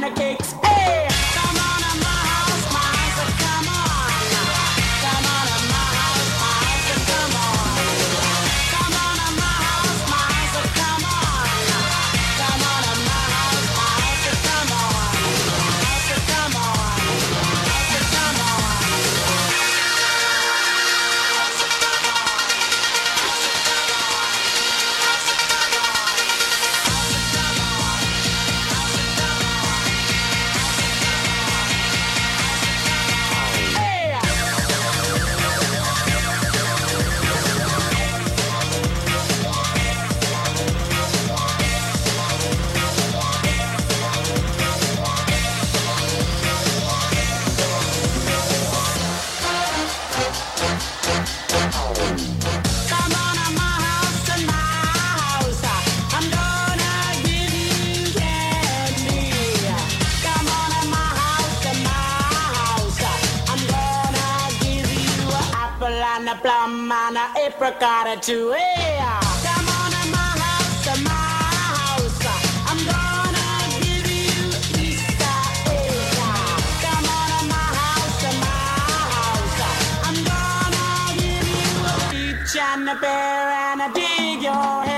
and the cakes. Hey, come on to my house, come on. Come on to my house, come on. Come on to my house, come on. Come on to my house, come on. Come on, come on. Come on to my house, I'm gonna give you candy. Come on to my house, I'm gonna give you an apple and a plum and an apricot too. Hey, come on to my house, I'm gonna give you Easter egg. Come on to my house, I'm gonna give you a peach and a pear and a dig your head.